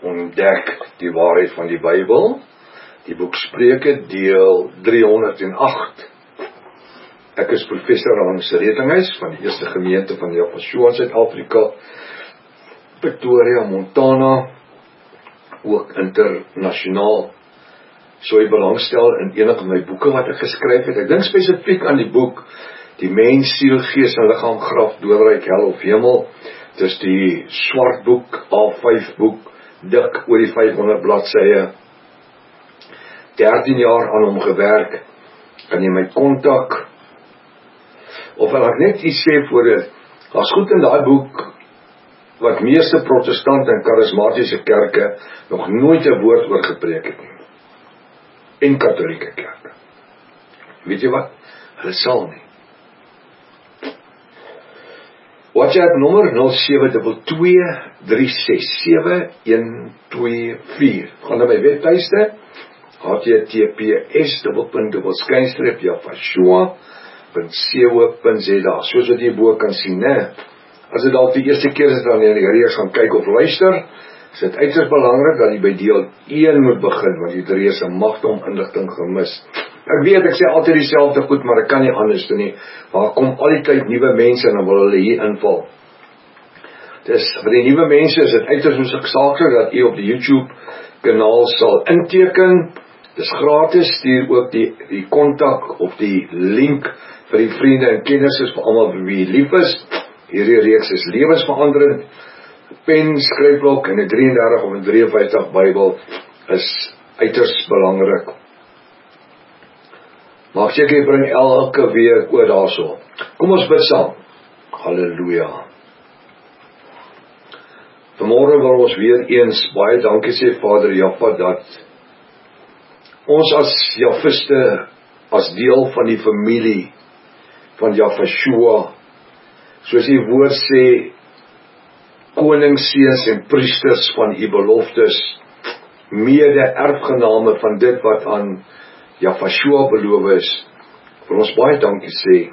ontdek die waarheid van die Bybel. Die boek Spreuke, deel 308. Ek is professor Hans Retinghuis van die eerste gemeente van Jaffa in Suid-Afrika, Pretoria, Montana, ook internasionaal. So jy belangstel in enige my boeke wat ek geskryf het. Ek dink spesifiek aan die boek Die Mens, Siel, Gees en Liggaam, Graf, Doodryk, Hel of Hemel. Dis die swart boek, A5 boek, dik oor die 500 bladsye. 13 jaar aan hom gewerk. Kan jy my kontak? Of wil ek net iets sê voor dit? Daar's goed in daai boek wat meeste protestante en charismatiese kerke nog nooit 'n woord oor gepreek het nie. En katholieke kerke. Weet jy wat? Hulle sal nie. WhatsApp nommer 0722367124. Gaan na my webtuiste https://jaffa.co.za. Soos wat jy bo kan sien, né? As dit dalk die eerste keer is dat jy reeds gaan kyk of luister, is dit uiters belangrik dat jy by deel 1 moet begin, want jy het reeds 'n magte om inligting gemis. Ek weet, ek sê altyd dieselfde goed, maar ek kan nie anders doen nie. Maar kom al die tyd nuwe mense en dan wil hulle hier inval. Dus vir die nuwe mense is dit uiters noodsaaklik dat jy op die YouTube kanaal sal inteken. Dis gratis, stuur ook die kontak of die link vir die vriende en kennisses vir almal vir wie lief is. Hierdie reeks is lewensveranderend. Pen, skryfblok en 'n 33 of 'n 53 Bybel is uiters belangrik. Maar ek seker jy bring elke week oor daarso. Kom ons bid saam. Halleluja. Vanmôre wil ons weer eens baie dankie sê Vader Jaffa dat ons as Jaffiste, as deel van die familie van Jaffashua, soos die woord sê, koningsseuns en priesters van u beloftes, mede erfgename van dit wat aan Jaffashua beloof is, vir ons baie dankie sê.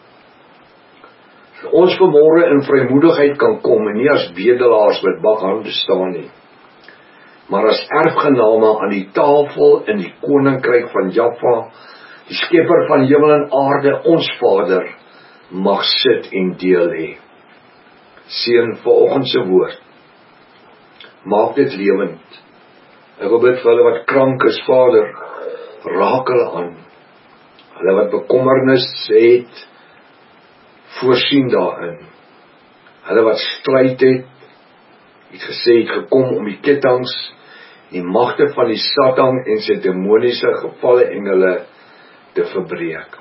Ons vanmôre in vrymoedigheid kan kom en nie as bedelaars met bakhande staan nie, maar as erfgename aan die tafel in die koninkryk van Jaffa, die skepper van hemel en aarde, ons Vader, mag sit en deel hê. Seën vanoggend se woord. Maak dit lewend. Ek wil bid vir hulle wat krank is, Vader, raak hulle aan. Hulle wat bekommernis het, voorsien daarin. Hulle wat stryd het gesê het gekom om die kettinge, die magte van die Satan en sy demoniese gevalle engele te verbreek.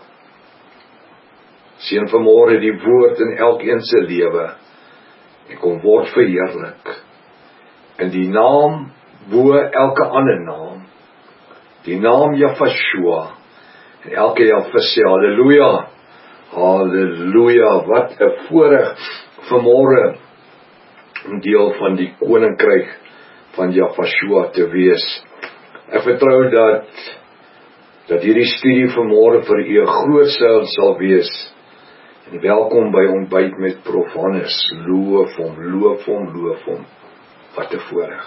Seën vanmôre die woord in elkeen se lewe en kom word verheerlik in die naam bo elke ander naam, die naam Jaffashua, en elke Jaffis sê halleluja, halleluja. Wat 'n voorreg vanmôre om deel van die koninkryk van Jaffashua te wees. Ek vertrou dat hierdie studie vanmôre vir u 'n groot seën sal wees. En welkom by ontbyt met Prof Hannes. Loof hom, loof hom, loof hom. Wat 'n voorreg.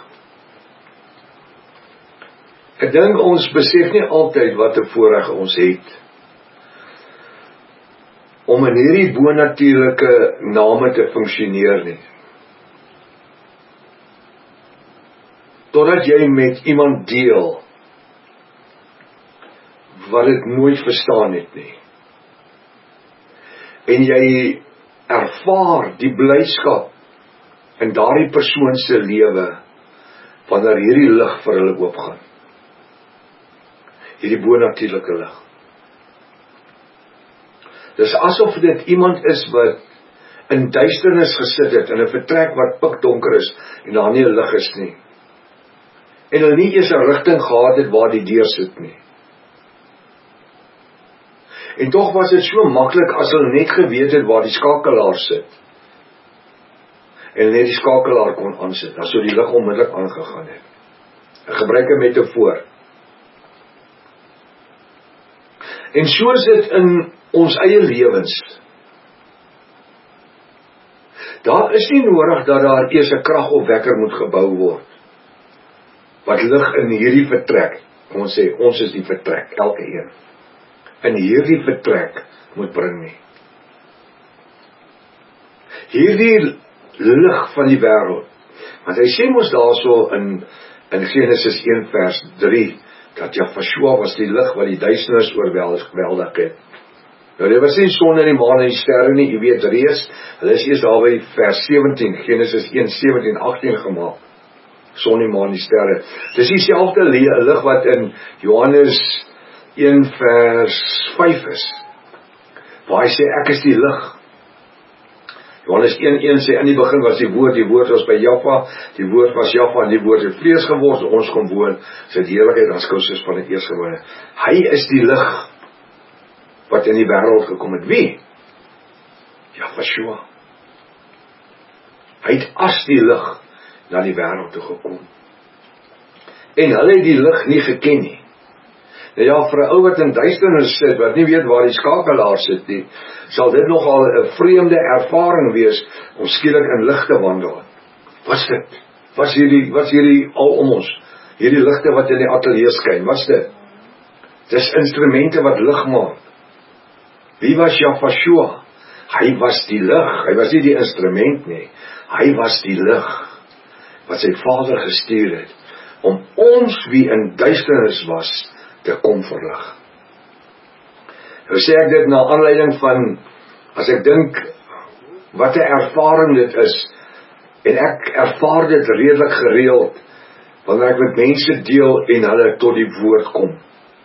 Ek dink ons besef nie altyd wat 'n voorreg ons het om in hierdie bonatuurlike name te funksioneer nie. Totdat jy met iemand deel wat dit nooit verstaan het nie. En jy ervaar die blydskap in daardie persoon se lewe wanneer hierdie lig vir hulle oopgaan. Hierdie bonatuurlike lig. Dis asof dit iemand is wat in duisternis gesit het in 'n vertrek wat pikdonker is en daar nie 'n lig is nie. En hulle nie eens 'n rigting gehad het waar die deur sit nie. En tog was dit so maklik as hulle net geweet het waar die skakelaar sit. En net die skakelaar kon aansit, dan sou die lig onmiddellik aangegaan het. Ek gebruik 'n metafoor. En so is dit in ons eie lewens. Daar is nie nodig dat daar eers 'n kragopwekker moet gebou word wat lig in hierdie vertrek, kom ons sê, ons is die vertrek, elke een, in hierdie vertrek moet bring nie. Hierdie lig van die wêreld, want hy sê mos daarso in Genesis 1 vers 3, dat Jahweh was die lig wat die duisternis oorweldig het. Nou, dit was nie son en die maan en die sterre nie, jy weet reeds, hulle is eers daar by vers 17, Genesis 1, 17, 18 gemaak, son en maan en die sterre. Dis dieselfde lig wat in Johannes 1 vers 5 is, waar hy sê, ek is die lig. Johannes 1:1 sê, in die begin was die woord was by Jahweh, die woord was Jahweh, en die woord het vlees geword, en ons kom woon, sy heerlikheid as Christus van die eerstgebore. Hy is die lig, wat in die wêreld gekom het. Wie? Jahweh. Hy het as die lig na die wêreld toe gekom. En hulle het die lig nie geken nie. Nou ja, vir 'n ou wat in duisternis sit, wat nie weet waar die skakelaar sit nie, sal dit nogal 'n vreemde ervaring wees, om skielik in lig te wandel. Wat's dit? Wat's hierdie al om ons? Hierdie ligte wat in die ateljee skyn, wat's dit? Dis instrumente wat lig maak. Wie was Jahweh? Hy was die lig, hy was nie die instrument nie. Hy was die lig, wat sy Vader gestuur het, om ons wie in duisternis was, te kom verlig. Nou sê ek dit na aanleiding van, as ek dink, wat 'n ervaring dit is, en ek ervaar dit redelik gereeld, wanneer ek met mense deel, en hulle tot die woord kom.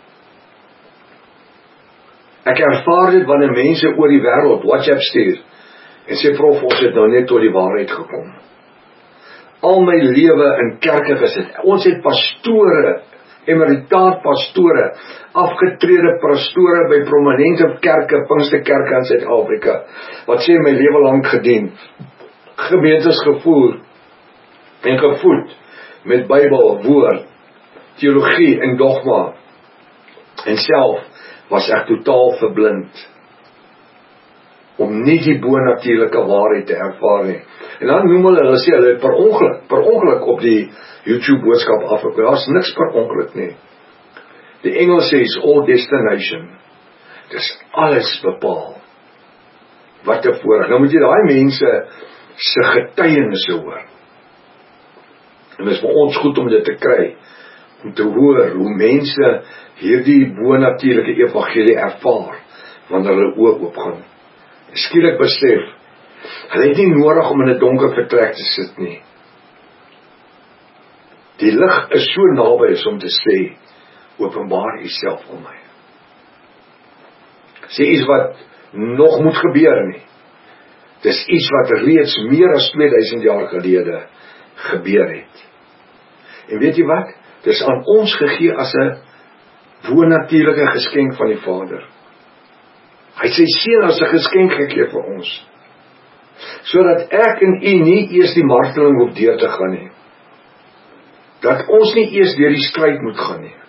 Ek ervaar dit wanneer mense oor die wêreld WhatsApp stuur, en sê, prof, ons het nou net tot die waarheid gekom. Al my lewe in kerke gesit, ons het pastore, emeritaat pastore, afgetrede pastore by prominente kerke, Pinksterkerke in Suid-Afrika, wat sê my lewe lank gedien, gemeentes gevoer en gevoed met Bybel, woord, teologie en dogma, en self was ek totaal verblind om nie die bonatuurlike waarheid te ervaar nie. En dan noem hulle sê hulle per ongeluk op die YouTube boodskap afgekom. Daar's niks per ongeluk nie. Die Engels sê is all destination. Dis alles bepaal. Wat 'n voorreg. Nou moet jy daai mense se getuienisse hoor. En dit is vir ons goed om dit te kry, om te hoor hoe mense hierdie bonatuurlike evangelie ervaar, wanneer hulle oë oopgaan. Skielik besef, hulle het nie nodig om in 'n donker vertrek te sit nie. Die lig is so naby as om te sê, openbaar Uself aan my. Sê iets wat nog moet gebeur nie. Dis iets wat reeds meer as 2000 jaar gelede gebeur het. En weet jy wat? Dis aan ons gegee as 'n bonatuurlike geskenk van die Vader. Hy het sy seun as 'n geskenk gegee vir ons, sodat ek en u nie eers die marteling hoef deur te gaan nie. Dat ons nie eers deur die stryd moet gaan nie.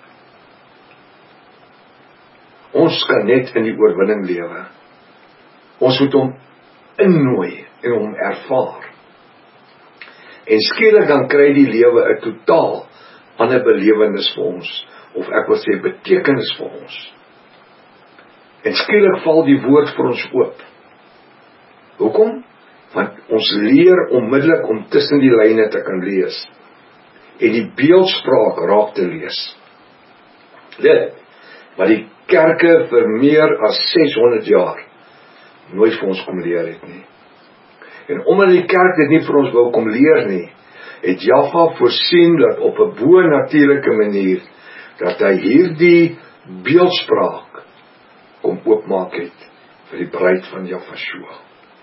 Ons kan net in die oorwinning lewe. Ons moet hom innooi en hom ervaar. En skielik dan kry die lewe 'n totaal ander belewenis vir ons, of ek wil sê betekenis vir ons. En skielik val die woord vir ons oop. Hoekom? Want ons leer onmiddellik om tussen die lyne te kan lees, en die beeldspraak raak te lees. Dit, wat die kerke vir meer as 600 jaar nooit vir ons kom leer het nie. En omdat die kerk dit nie vir ons wou kom leer nie, het Jahweh voorsien dat op 'n bonatuurlike manier, dat hy hierdie beeldspraak kom oopmaak het vir die bruid van Jahweh.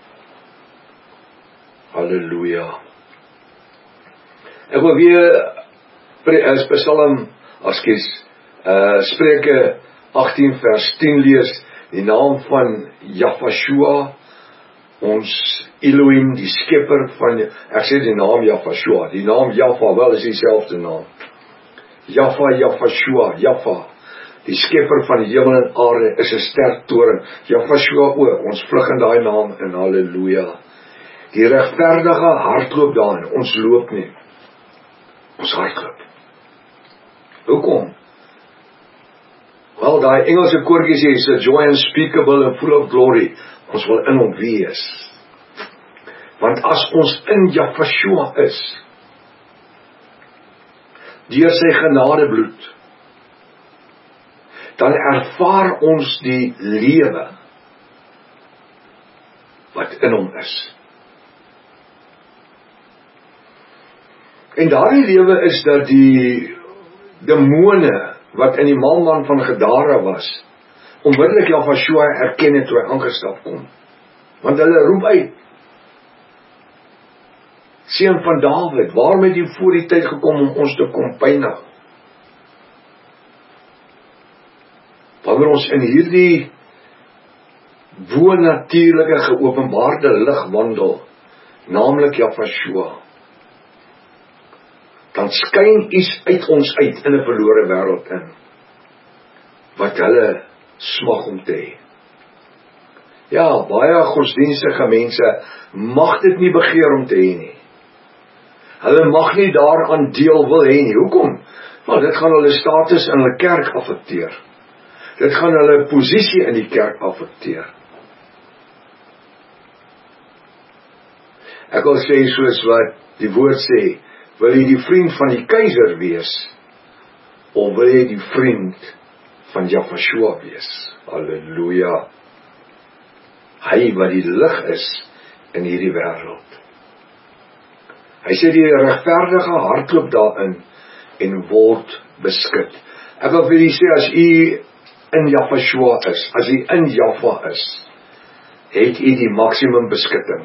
Halleluja. Ek wil weer Spreuke 18 vers 10 lees, die naam van Jahweh, ons Elohim, die skepper van, ek sê die naam Jahweh, die naam Jahweh, wel is dieselfde naam. Jahweh, die skepper van die hemel en aarde, is 'n sterk toring. Jahweh ook, ons vlug in daai naam, en halleluja. Die regverdige hardloop daarin, ons loop nie. Ons hardloop. Hoekom? Wel, daai Engelse koortjie sê, it's a joy unspeakable and full of glory. Ons wil in hom wees. Want as ons in Jahweh is, deur sy genadebloed, dan ervaar ons die lewe wat in hom is. En daardie lewe is dat die demone wat in die man van Gadara was, onmiddellik Jahweh erken het toe hy aangestap kom. Want hulle roep uit, Seun van Dawid, waarom het jy voor die tyd gekom om ons te kom pynig? Wanneer ons in hierdie bo-natuurlike geopenbaarde lig wandel, naamlik Jahweh, dan skyn iets uit ons uit in 'n verlore wêreld in, wat hulle smag om te hê. Ja, baie godsdienstige mense mag dit nie begeer om te hê nie. Hulle mag nie daaraan deel wil hê nie. Hoekom? Want dit gaan hulle status in hulle kerk affekteer. Dit gaan hulle posisie in die kerk affekteer. Ek wil sê soos wat die woord sê, wil jy die vriend van die keiser wees, of wil jy die vriend van Jahweh wees? Halleluja. Hy wat die lig is in hierdie wêreld. Hy sê die regverdige hardloop daarin en word beskik. Ek wil vir julle sê, as u in Jahweh is, as u in Jahweh is, het u die maksimum beskutting.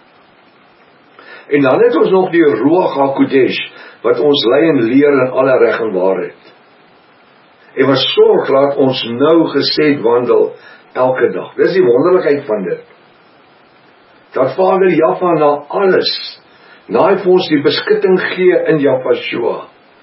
En dan het ons nog die Ruach HaKodesh, wat ons lei en leer in alle reg en waarheid. En wat sorg laat ons nou gesed wandel elke dag. Dis die wonderlikheid van dit. Dat Vader Jahweh na alles, na hy vir ons die beskutting gee in Jahweh.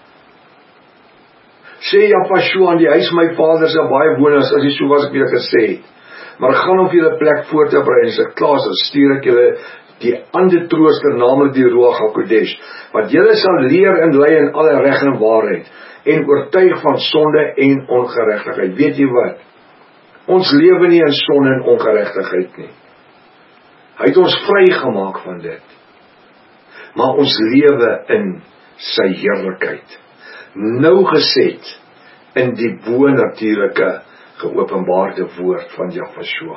Sê Jahweh aan die huis my Vader se baie wonings, as hy so was ek weer gesê het. Maar gaan om vir julle plek voor te berei, en as ek klaar is, stuur ek julle die ander trooster, naamlik die Ruach HaKodesh, wat julle sal leer en lei in alle reg en waarheid, en oortuig van sonde en ongeregtigheid. Weet jy wat? Ons lewe nie in sonde en ongeregtigheid nie. Hy het ons vrygemaak van dit. Maar ons lewe in sy heerlikheid. Nou geset in die bo-natuurlike geopenbaarde woord van Jahweh.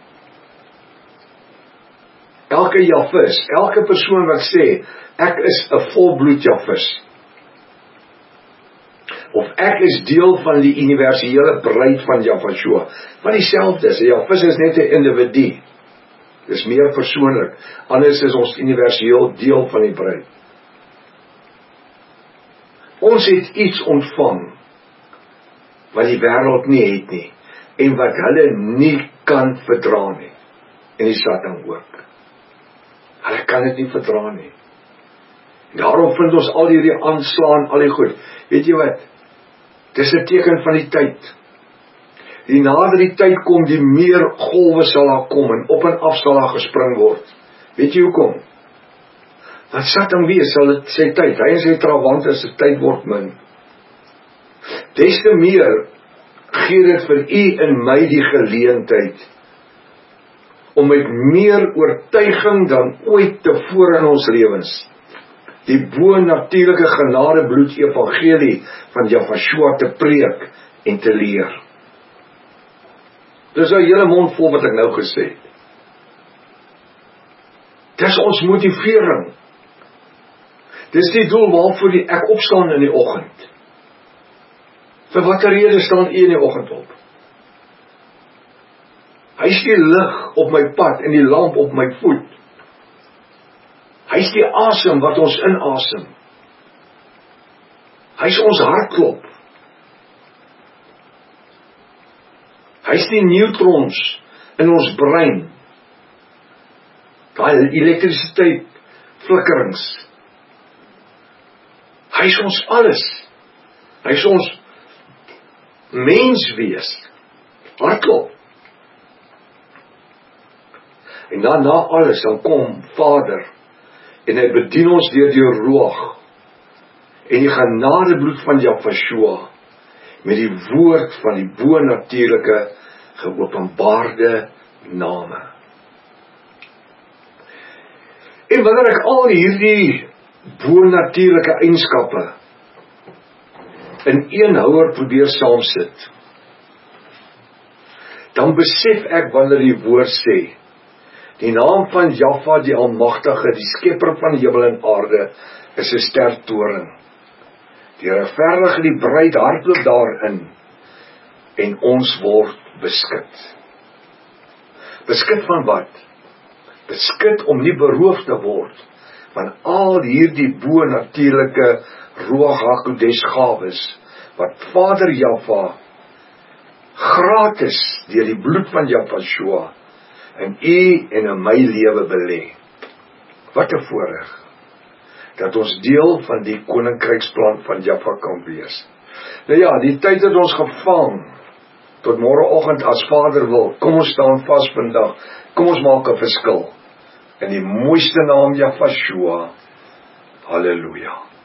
Elke Jahweh, elke persoon wat sê, ek is 'n volbloed Jahweh, of ek is deel van die universele bruid van Jahweh, wat dieselfde is. Jahweh is net 'n individu. Dis meer persoonlik. Anders is ons universeel deel van die bruid. Ons het iets ontvang wat die wêreld nie het nie, en wat hulle nie kan verdra nie. En die Satan ook. Hulle kan dit nie verdra nie. Daarom vind ons al hierdie aanslaan, al die goed. Weet jy wat? Dis 'n teken van die tyd. Die nader die tyd kom, die meer golwe sal daar kom, en op en af sal daar gespring word. Weet jy hoekom? Want Satan weet, sal dit sy tyd, hy en sy trawante se tyd word min. Des te meer gee dit vir u en my die geleentheid om met meer oortuiging dan ooit tevore in ons lewens die bo-natuurlike genadebloed evangelie van Jahweh te preek en te leer. Dis 'n hele mond vol wat ek nou gesê het. Dis ons motivering. Dis die doel waarvoor ek opstaan in die oggend. Vir watter rede staan u in die oggend op? Hy is die lig op my pad en die lamp op my voet. Hy is die asem wat ons inasem. Hy is ons hartklop. Hy is die neutrons in ons brein. Daai elektrisiteit flikkerings. Hy is ons alles. Hy is ons menswees. Hartklop. En dan na alles, dan kom Vader, en hy bedien ons deur die Ruach, en die genadebloed van Jahweh met die woord van die bo-natuurlike geopenbaarde name. En wanneer ek al hierdie bo-natuurlike eienskappe in een houer probeer saamsit, dan besef ek wanneer die woord sê, die naam van Jahweh die Almagtige, die skepper van hemel en aarde, is 'n sterk toring. Die regverdige, die bruid hardloop daarin, en ons word beskik. Beskik van wat? Beskik om nie beroof te word van al hierdie bo-natuurlike Ruach HaKodesh gawes, wat Vader Jahweh gratis deur die bloed van Jahweh in u en in my lewe belê. Wat 'n voorreg dat ons deel van die koninkryksplan van Jahweh kan wees. Nou ja, die tyd het ons gevang tot môreoggend as Vader wil. Kom ons staan vas vandag. Kom ons maak 'n verskil in die mooiste naam Jahweh. Halleluja.